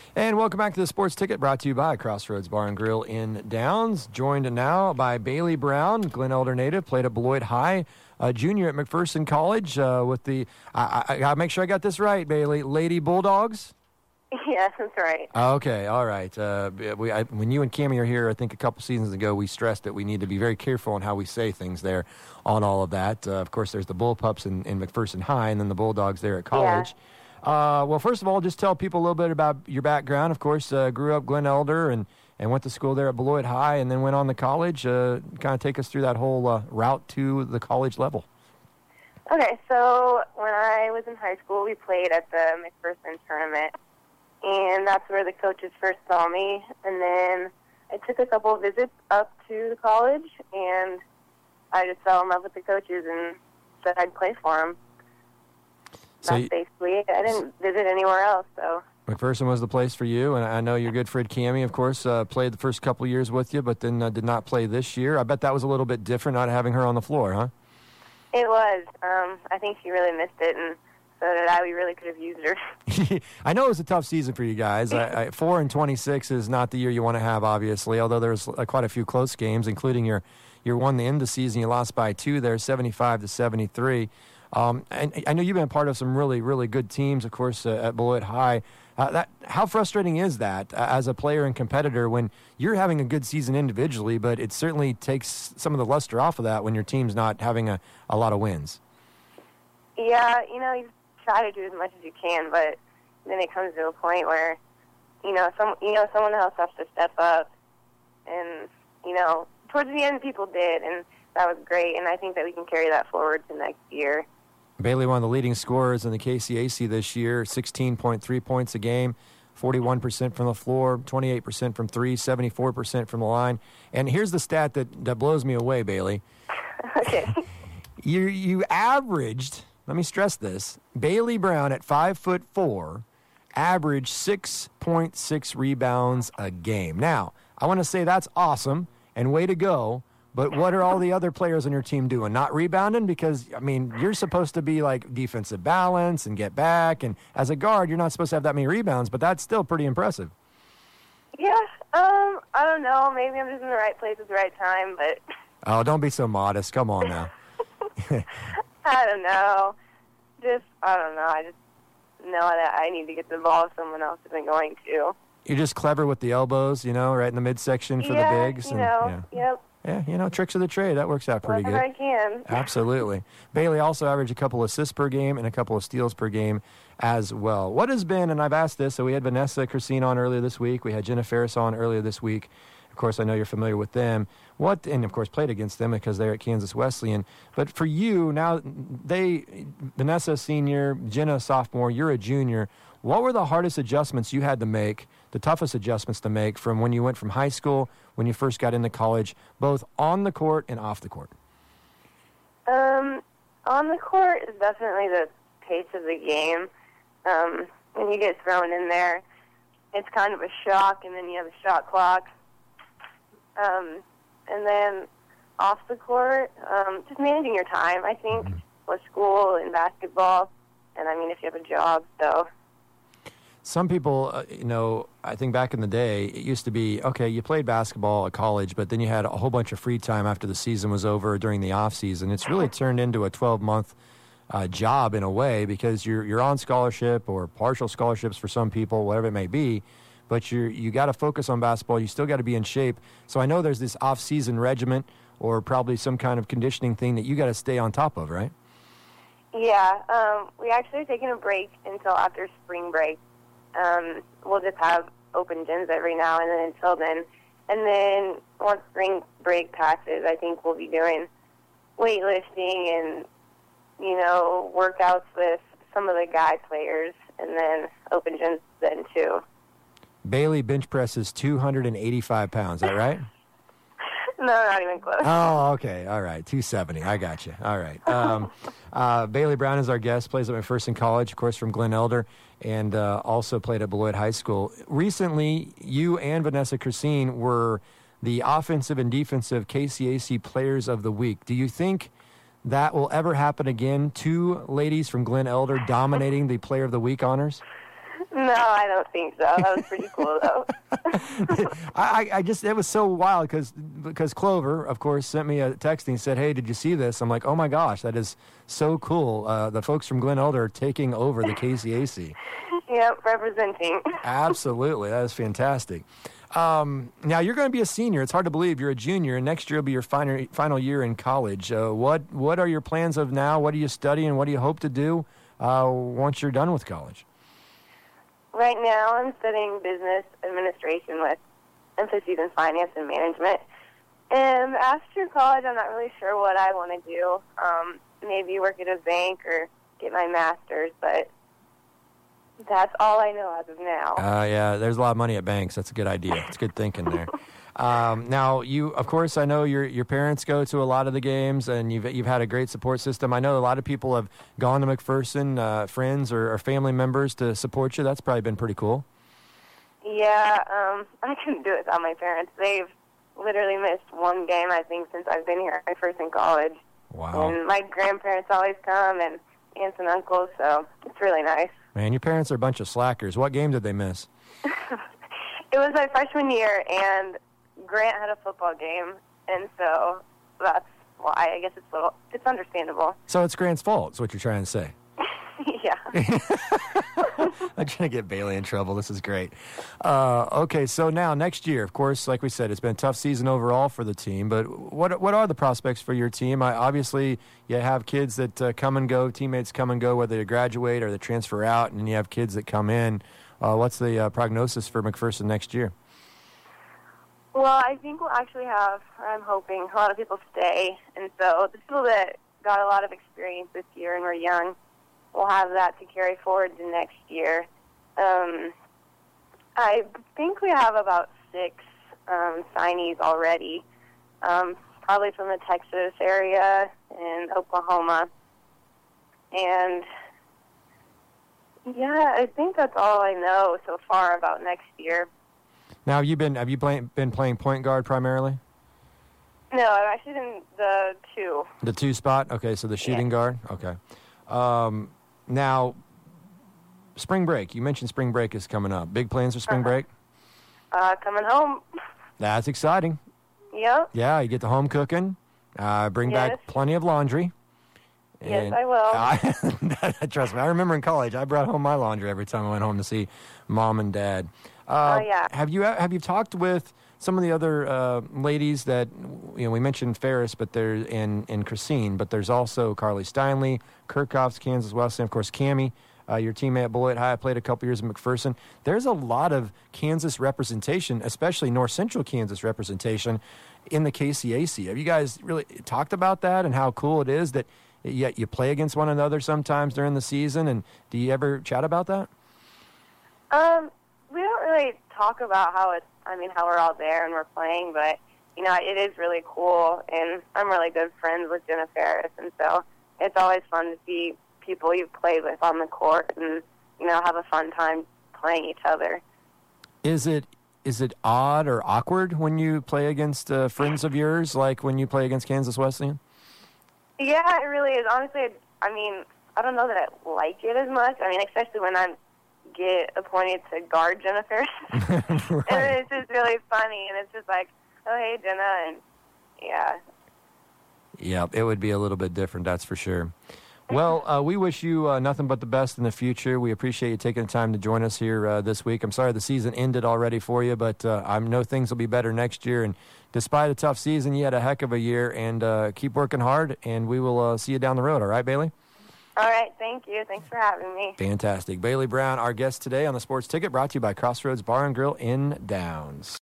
And welcome back to the Sports Ticket, brought to you by Crossroads Bar and Grill in Downs. Joined now by Bailey Brown, Glen Elder native, played at Beloit High, junior at McPherson College with the, I got to make sure I got this right, Bailey, Lady Bulldogs? Yes, that's right. Okay, all right. When you and Cammie are here, I think a couple seasons ago, we stressed that we need to be very careful on how we say things there on all of that. Of course, there's the Bullpups in McPherson High and then the Bulldogs there at college. Yeah. Well, first of all, just tell people a little bit about your background. Of course, grew up Glen Elder and went to school there at Beloit High and then went on to college. Kind of take us through that whole route to the college level. Okay, so when I was in high school, we played at the McPherson tournament, and that's where the coaches first saw me. And then I took a couple of visits up to the college, and I just fell in love with the coaches and said I'd play for them. That's basically it. I didn't visit anywhere else, so. McPherson was the place for you, and I know your good friend Cammie, of course, played the first couple of years with you, but then did not play this year. I bet that was a little bit different, not having her on the floor, huh? It was. I think she really missed it, and so did I. We really could have used her. I know it was a tough season for you guys. 4-26 is not the year you want to have, obviously, although there's quite a few close games, including your one the end of the season. You lost by 2 there, 75-73. And I know you've been a part of some really, really good teams, of course, at Beloit High. How frustrating is that as a player and competitor when you're having a good season individually, but it certainly takes some of the luster off of that when your team's not having a lot of wins? Yeah, you try to do as much as you can, but then it comes to a point where, someone else has to step up. And, towards the end, people did, and that was great. And I think that we can carry that forward to next year. Bailey, one of the leading scorers in the KCAC this year, 16.3 points a game, 41% from the floor, 28% from three, 74% from the line. And here's the stat that blows me away, Bailey. Okay. You averaged, let me stress this, Bailey Brown at 5'4", averaged 6.6 rebounds a game. Now, I want to say that's awesome and way to go. But what are all the other players on your team doing? Not rebounding? Because, you're supposed to be like defensive balance and get back. And as a guard, you're not supposed to have that many rebounds, but that's still pretty impressive. Yeah, I don't know. Maybe I'm just in the right place at the right time, but... Oh, don't be so modest. Come on now. I don't know. I don't know. I just know that I need to get the ball if someone else isn't going to. You're just clever with the elbows, right in the midsection for the bigs. Yep. Yeah, tricks of the trade. That works out pretty good. I can. Absolutely. Bailey also averaged a couple assists per game and a couple of steals per game as well. What has been, and I've asked this, so we had Vanessa Christine on earlier this week. We had Jenna Ferris on earlier this week. Of course, I know you're familiar with them. And of course, played against them because they're at Kansas Wesleyan. But for you, now, Vanessa senior, Jenna sophomore, you're a junior. What were the hardest adjustments you had to make, the toughest adjustments to make from when you went from high school, when you first got into college, both on the court and off the court? On the court is definitely the pace of the game. When you get thrown in there, it's kind of a shock, and then you have a shot clock. And then off the court, just managing your time, I think, with school and basketball. And, if you have a job, so... Some people, I think back in the day, it used to be, okay, you played basketball at college, but then you had a whole bunch of free time after the season was over during the off season. It's really turned into a 12-month job in a way because you're on scholarship or partial scholarships for some people, whatever it may be, but you got to focus on basketball. You still got to be in shape. So I know there's this off-season regiment or probably some kind of conditioning thing that you got to stay on top of, right? Yeah, we actually are taking a break until after spring break. We'll just have open gyms every now and then until then. And then once spring break passes, I think we'll be doing weightlifting and, workouts with some of the guy players and then open gyms then too. Bailey bench presses 285 pounds, is that right? No, not even close. Oh, okay. All right. 270. I got you. All right. Bailey Brown is our guest, plays at McPherson College, of course, from Glen Elder, and also played at Beloit High School. Recently, you and Vanessa Christine were the offensive and defensive KCAC Players of the Week. Do you think that will ever happen again? 2 ladies from Glen Elder dominating the Player of the Week honors? No, No, I don't think so. That was pretty cool, though. I just, it was so wild because Clover, of course, sent me a texting and said, hey, did you see this? I'm like, oh my gosh, that is so cool. The folks from Glen Elder are taking over the KCAC. Yep, representing. Absolutely. That is fantastic. Now, you're going to be a senior. It's hard to believe you're a junior, and next year will be your final year in college. What are your plans of now? What are you studying? What do you hope to do once you're done with college? Right now, I'm studying business administration with emphasis in finance and management. And after college, I'm not really sure what I want to do. Maybe work at a bank or get my master's, but that's all I know as of now. Yeah, there's a lot of money at banks. That's a good idea. It's good thinking there. Now, you, of course, I know your parents go to a lot of the games, and you've had a great support system. I know a lot of people have gone to McPherson, friends or family members to support you. That's probably been pretty cool. Yeah, I couldn't do it without my parents. They've literally missed one game, I think, since I've been here. I first in college. Wow. And my grandparents always come, and aunts and uncles, so it's really nice. Man, your parents are a bunch of slackers. What game did they miss? It was my freshman year, and Grant had a football game, and so that's why. I guess it's understandable. So it's Grant's fault, is what you're trying to say. Yeah. I'm trying to get Bailey in trouble. This is great. Okay, so now next year, of course, like we said, it's been a tough season overall for the team, but what are the prospects for your team? Obviously, you have kids that come and go, teammates come and go, whether they graduate or they transfer out, and you have kids that come in. What's the prognosis for McPherson next year? Well, I think we'll actually have, I'm hoping, a lot of people stay, and so the people that got a lot of experience this year and were young, we'll have that to carry forward to next year. I think we have about 6 signees already, probably from the Texas area and Oklahoma. And, yeah, I think that's all I know so far about next year. Now, have you been playing point guard primarily? No, I'm actually in the 2. The 2 spot? Okay, so the shooting guard? Okay. Now, spring break. You mentioned spring break is coming up. Big plans for spring break? Coming home. That's exciting. Yep. Yeah, you get the home cooking. Bring back plenty of laundry. Yes, I will. Trust me, I remember in college, I brought home my laundry every time I went home to see mom and dad. Yeah. Have you talked with some of the other ladies that, we mentioned Ferris, but there's in Christine, but there's also Carly Steinley, Kirchhoff's Kansas Wesleyan, of course, Cammie, your teammate at Bullitt High, played a couple years at McPherson. There's a lot of Kansas representation, especially North Central Kansas representation in the KCAC. Have you guys really talked about that and how cool it is that you play against one another sometimes during the season? And do you ever chat about that? We don't really talk about how we're all there and we're playing, but, it is really cool, and I'm really good friends with Jenna Ferris, and so it's always fun to see people you've played with on the court and, have a fun time playing each other. Is it odd or awkward when you play against friends of yours, like when you play against Kansas Wesleyan? Yeah, it really is. Honestly, I don't know that I like it as much. Especially when I get appointed to guard Jenna Ferris. Right. And it's just really funny, and it's just like, oh, hey, Jenna, and yeah. Yeah, it would be a little bit different, that's for sure. Well, we wish you nothing but the best in the future. We appreciate you taking the time to join us here this week. I'm sorry the season ended already for you, but I know things will be better next year. And despite a tough season, you had a heck of a year, and keep working hard, and we will see you down the road. All right, Bailey? All right, thank you. Thanks for having me. Fantastic. Bailey Brown, our guest today on the Sports Ticket, brought to you by Crossroads Bar and Grill in Downs.